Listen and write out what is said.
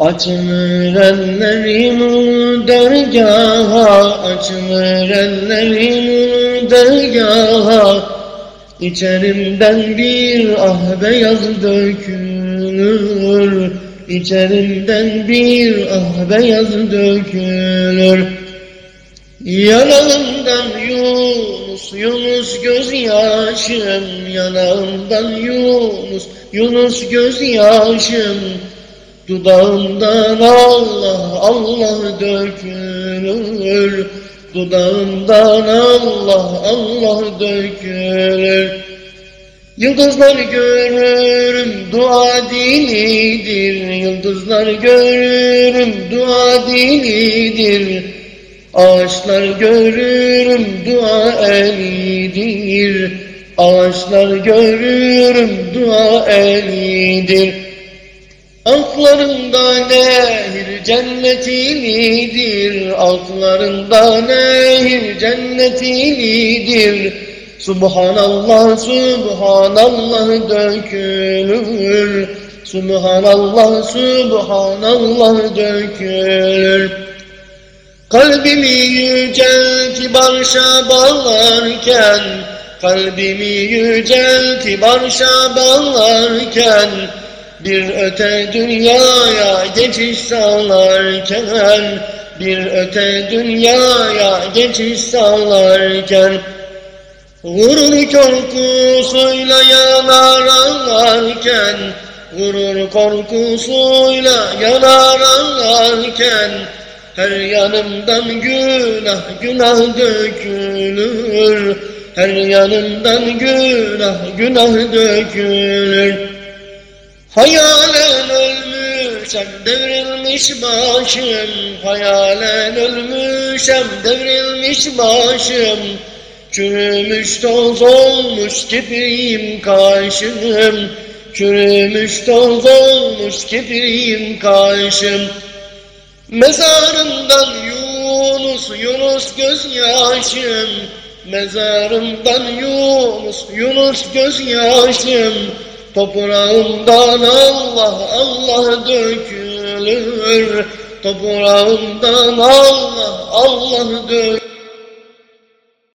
Açılır ellerim dergaha, açılır ellerim dergaha. İçerimden bir ah beyaz dökülür, İçerimden bir ah beyaz dökülür. Yanağımdan Yunus, Yunus gözyaşım, yanağımdan Yunus, Yunus gözyaşım. Dudağımdan Allah, Allah dökülür, dudağımdan Allah, Allah dökülür. Yıldızlar görürüm, dua dinidir, yıldızlar görürüm, dua dinidir. Ağaçlar görürüm, dua elidir, ağaçlar görürüm, dua elidir. Altlarında nehir cennetinidir, altlarında nehir cennetinidir. Subhanallah, Subhanallah dökülür, Subhanallah, Subhanallah dökülür. Kalbimi yücelti barşa bağlarken, kalbimi yücelti barşa bağlarken, bir öte dünyaya geçiş sağlarken, bir öte dünyaya geçiş sağlarken, gurur korkusuyla yanar ağlarken, gurur korkusuyla yanar ağlarken, her yanımdan günah, günah dökülür, her yanımdan günah, günah dökülür. Hayalen ölmüşem, devrilmiş başım, hayalen ölmüşem, devrilmiş başım. Çürümüş toz olmuş kipriyim kaşım, çürümüş toz olmuş kipriyim kaşım. Mezarımdan Yunus, Yunus gözyaşım, mezarımdan Yunus, Yunus gözyaşım. Toprağımdan Allah, Allah dökülür, toprağımdan Allah, Allah dökülür.